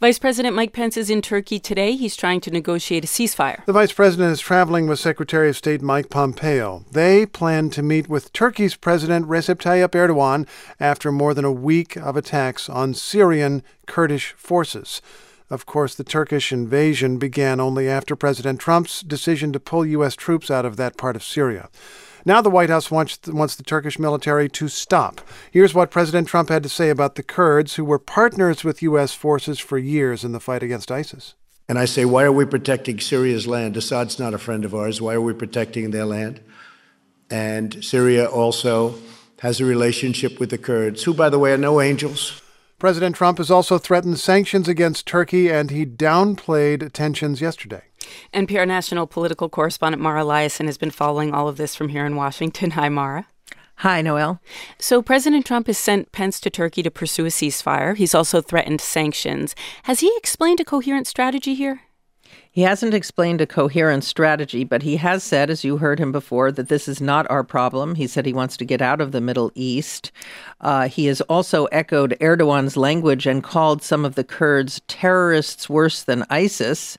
Vice President Mike Pence is in Turkey today. He's trying to negotiate a ceasefire. The vice president is traveling with Secretary of State Mike Pompeo. They plan to meet with Turkey's President Recep Tayyip Erdogan after more than a week of attacks on Syrian Kurdish forces. Of course, the Turkish invasion began only after President Trump's decision to pull U.S. troops out of that part of Syria. Now the White House wants the Turkish military to stop. Here's what President Trump had to say about the Kurds, who were partners with U.S. forces for years in the fight against ISIS. And I say, why are we protecting Syria's land? Assad's not a friend of ours. Why are we protecting their land? And Syria also has a relationship with the Kurds, who, by the way, are no angels. President Trump has also threatened sanctions against Turkey, and he downplayed tensions yesterday. NPR national political correspondent Mara Liasson has been following all of this from here in Washington. Hi, Mara. Hi, Noelle. So President Trump has sent Pence to Turkey to pursue a ceasefire. He's also threatened sanctions. Has he explained a coherent strategy here? He hasn't explained a coherent strategy, but he has said, as you heard him before, that this is not our problem. He said he wants to get out of the Middle East. He has also echoed Erdogan's language and called some of the Kurds terrorists worse than ISIS.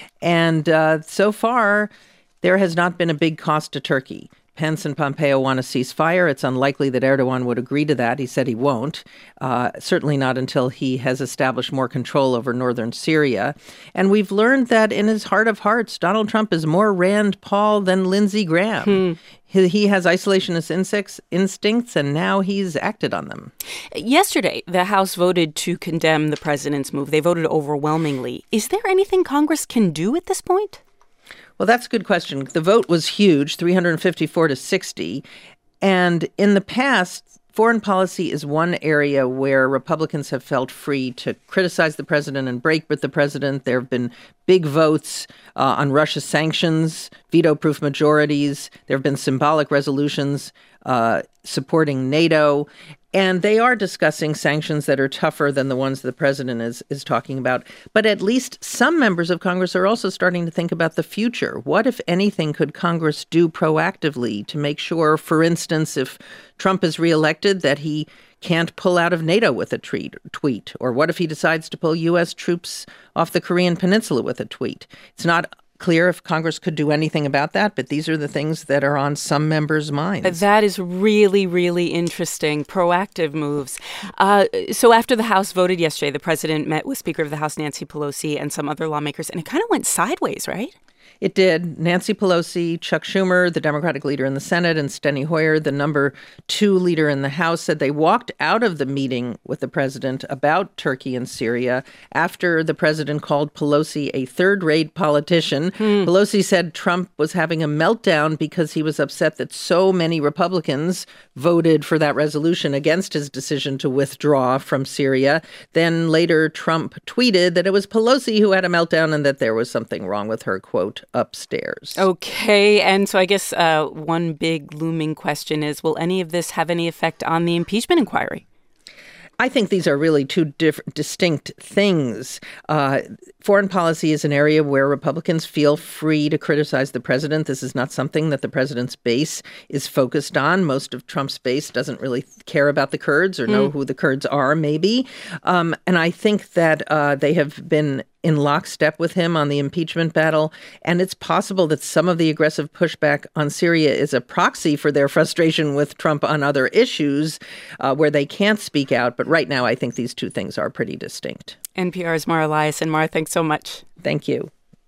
And so far, there has not been a big cost to Turkey. Pence and Pompeo want a ceasefire. It's unlikely that Erdogan would agree to that. He said he won't, certainly not until he has established more control over northern Syria. And we've learned that in his heart of hearts, Donald Trump is more Rand Paul than Lindsey Graham. He has isolationist instincts, and now he's acted on them. Yesterday, the House voted to condemn the president's move. They voted overwhelmingly. Is there anything Congress can do at this point? Well, that's a good question. The vote was huge, 354 to 60. And in the past, foreign policy is one area where Republicans have felt free to criticize the president and break with the president. There have been big votes on Russia sanctions, veto-proof majorities. There have been symbolic resolutions supporting NATO. And they are discussing sanctions that are tougher than the ones the president is talking about. But at least some members of Congress are also starting to think about the future. What, if anything, could Congress do proactively to make sure, for instance, if Trump is reelected, that he can't pull out of NATO with a tweet? Or what if he decides to pull U.S. troops off the Korean Peninsula with a tweet? It's not clear if Congress could do anything about that, but these are the things that are on some members' minds. That is really, really interesting. Proactive moves. So after the House voted yesterday, the president met with Speaker of the House Nancy Pelosi and some other lawmakers, and it kind of went sideways, right? It did. Nancy Pelosi, Chuck Schumer, the Democratic leader in the Senate, and Steny Hoyer, the number 2 leader in the House, said they walked out of the meeting with the president about Turkey and Syria after the president called Pelosi a third-rate politician. Pelosi said Trump was having a meltdown because he was upset that so many Republicans voted for that resolution against his decision to withdraw from Syria. Then later, Trump tweeted that it was Pelosi who had a meltdown and that there was something wrong with her, quote, upstairs. Okay. And so I guess one big looming question is, will any of this have any effect on the impeachment inquiry? I think these are really two distinct things. Foreign policy is an area where Republicans feel free to criticize the president. This is not something that the president's base is focused on. Most of Trump's base doesn't really care about the Kurds or know who the Kurds are, maybe. And I think that they have been in lockstep with him on the impeachment battle. And it's possible that some of the aggressive pushback on Syria is a proxy for their frustration with Trump on other issues where they can't speak out. But right now, I think these two things are pretty distinct. NPR's Mara Liasson. Mara, thanks so much. Thank you.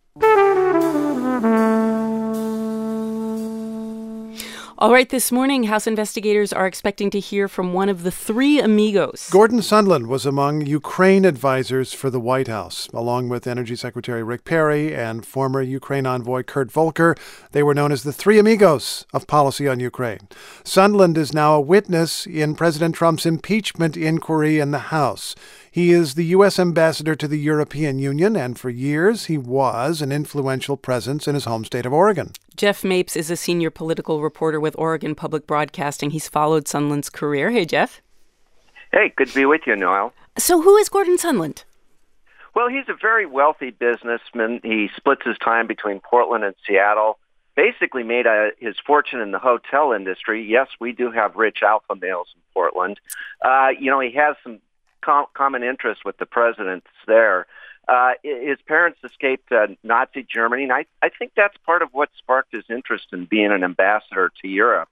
All right, this morning, House investigators are expecting to hear from one of the 3 amigos. Gordon Sondland was among Ukraine advisors for the White House, along with Energy Secretary Rick Perry and former Ukraine envoy Kurt Volker. They were known as the 3 amigos of policy on Ukraine. Sondland is now a witness in President Trump's impeachment inquiry in the House. He is the U.S. ambassador to the European Union, and for years he was an influential presence in his home state of Oregon. Jeff Mapes is a senior political reporter with Oregon Public Broadcasting. He's followed Sondland's career. Hey, Jeff. Hey, good to be with you, Noel. So who is Gordon Sondland? Well, he's a very wealthy businessman. He splits his time between Portland and Seattle. Basically made his fortune in the hotel industry. Yes, we do have rich alpha males in Portland. He has some common interest with the presidents there. His parents escaped Nazi Germany, and I think that's part of what sparked his interest in being an ambassador to Europe.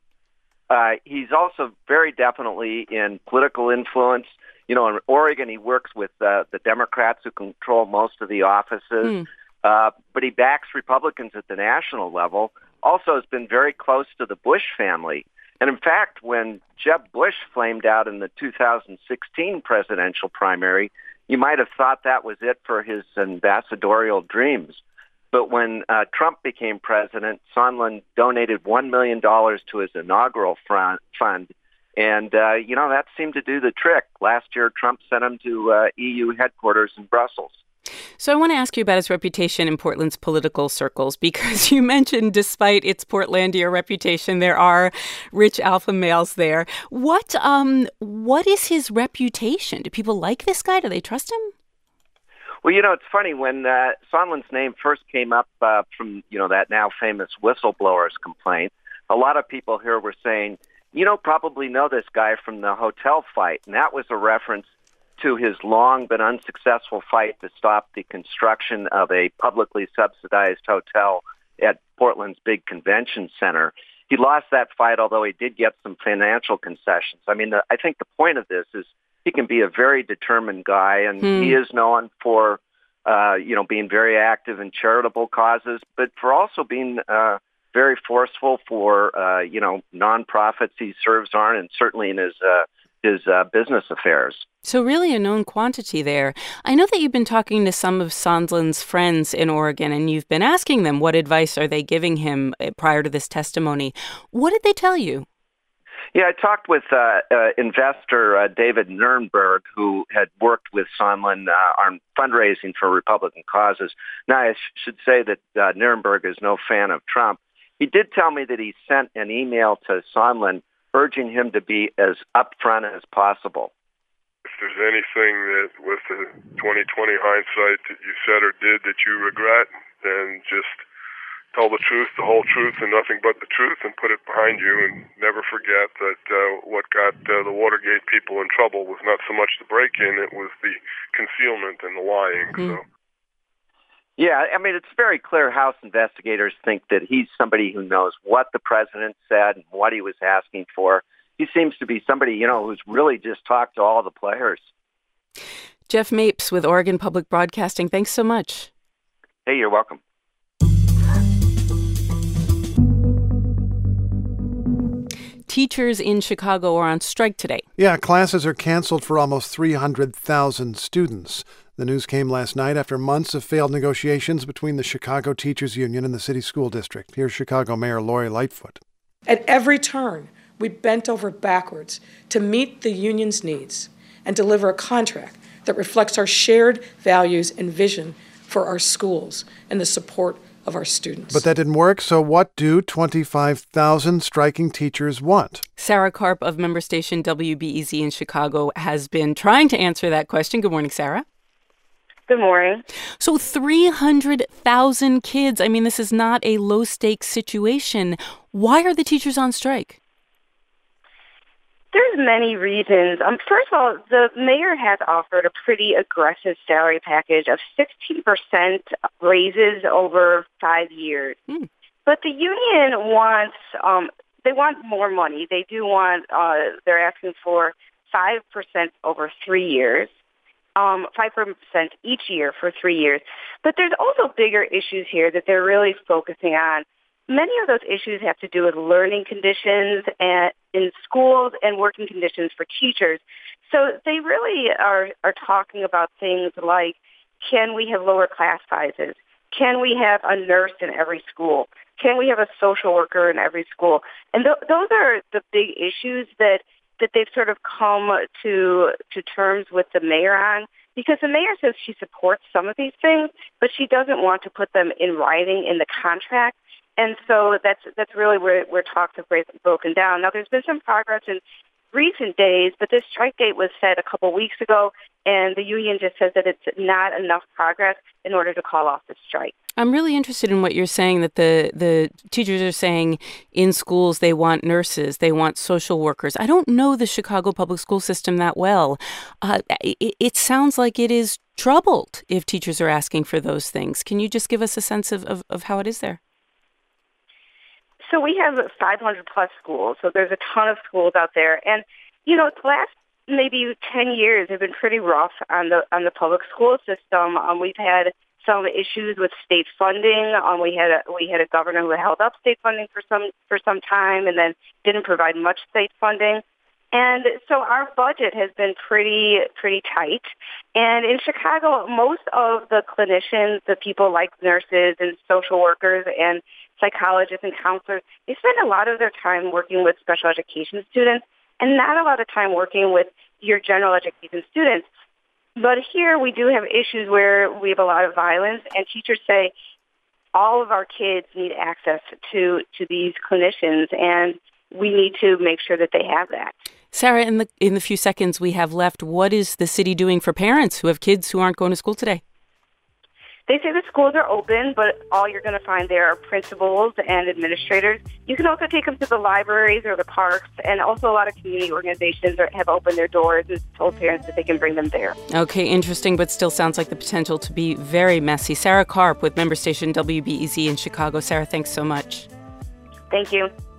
He's also very definitely in political influence. You know, in Oregon, he works with the Democrats who control most of the offices, but he backs Republicans at the national level. Also has been very close to the Bush family. And in fact, when Jeb Bush flamed out in the 2016 presidential primary, you might have thought that was it for his ambassadorial dreams. But when Trump became president, Sondland donated $1 million to his inaugural fund. And, that seemed to do the trick. Last year, Trump sent him to EU headquarters in Brussels. So I want to ask you about his reputation in Portland's political circles, because you mentioned despite its Portlandia reputation, there are rich alpha males there. What is his reputation? Do people like this guy? Do they trust him? Well, it's funny. When Sondland's name first came up from, that now famous whistleblower's complaint, a lot of people here were saying, probably know this guy from the hotel fight. And that was a reference to his long but unsuccessful fight to stop the construction of a publicly subsidized hotel at Portland's big convention center. He lost that fight, although he did get some financial concessions. I mean, I think the point of this is he can be a very determined guy, and he is known for, being very active in charitable causes, but for also being very forceful for, nonprofits he serves on, and certainly in his business affairs. So really a known quantity there. I know that you've been talking to some of Sondland's friends in Oregon, and you've been asking them what advice are they giving him prior to this testimony. What did they tell you? Yeah, I talked with investor David Nurnberg, who had worked with Sondland on fundraising for Republican causes. Now, I should say that Nurnberg is no fan of Trump. He did tell me that he sent an email to Sondland urging him to be as upfront as possible. If there's anything that with the 2020 hindsight that you said or did that you regret, then just tell the truth, the whole truth, and nothing but the truth, and put it behind you, and never forget that what got the Watergate people in trouble was not so much the break-in, it was the concealment and the lying. So. Yeah, I mean, it's very clear House investigators think that he's somebody who knows what the president said and what he was asking for. He seems to be somebody, who's really just talked to all the players. Jeff Mapes with Oregon Public Broadcasting. Thanks so much. Hey, you're welcome. Teachers in Chicago are on strike today. Yeah, classes are canceled for almost 300,000 students. The news came last night after months of failed negotiations between the Chicago Teachers Union and the city school district. Here's Chicago Mayor Lori Lightfoot. At every turn, we bent over backwards to meet the union's needs and deliver a contract that reflects our shared values and vision for our schools and the support of our students. But that didn't work, so what do 25,000 striking teachers want? Sarah Karp of member station WBEZ in Chicago has been trying to answer that question. Good morning, Sarah. Good morning. So 300,000 kids. I mean, this is not a low-stakes situation. Why are the teachers on strike? There's many reasons. First of all, the mayor has offered a pretty aggressive salary package of 16% raises over 5 years. But the union wants, they want more money. They do want, they're asking for 5% over 3 years, 5% each year for 3 years. But there's also bigger issues here that they're really focusing on. Many of those issues have to do with learning conditions in schools and working conditions for teachers. So they really are talking about things like, can we have lower class sizes? Can we have a nurse in every school? Can we have a social worker in every school? And those are the big issues that they've sort of come to terms with the mayor on, because the mayor says she supports some of these things, but she doesn't want to put them in writing in the contract. And so that's really where talks have broken down. Now, there's been some progress in recent days, but this strike date was set a couple weeks ago, and the union just says that it's not enough progress in order to call off the strike. I'm really interested in what you're saying, that the teachers are saying in schools they want nurses, they want social workers. I don't know the Chicago public school system that well. It sounds like it is troubled if teachers are asking for those things. Can you just give us a sense of how it is there? So we have 500 plus schools, so there's a ton of schools out there. And, the last maybe 10 years have been pretty rough on the public school system. We've had some issues with state funding. We had a governor who held up state funding for some time and then didn't provide much state funding. And so our budget has been pretty tight. And in Chicago, most of the clinicians, the people like nurses and social workers and psychologists and counselors, they spend a lot of their time working with special education students and not a lot of time working with your general education students. But here we do have issues where we have a lot of violence, and teachers say all of our kids need access to these clinicians, and we need to make sure that they have that. Sarah, in the few seconds we have left, what is the city doing for parents who have kids who aren't going to school today? They say the schools are open, but all you're going to find there are principals and administrators. You can also take them to the libraries or the parks, and also a lot of community organizations have opened their doors and told parents that they can bring them there. Okay, interesting, but still sounds like the potential to be very messy. Sarah Karp with member station WBEZ in Chicago. Sarah, thanks so much. Thank you.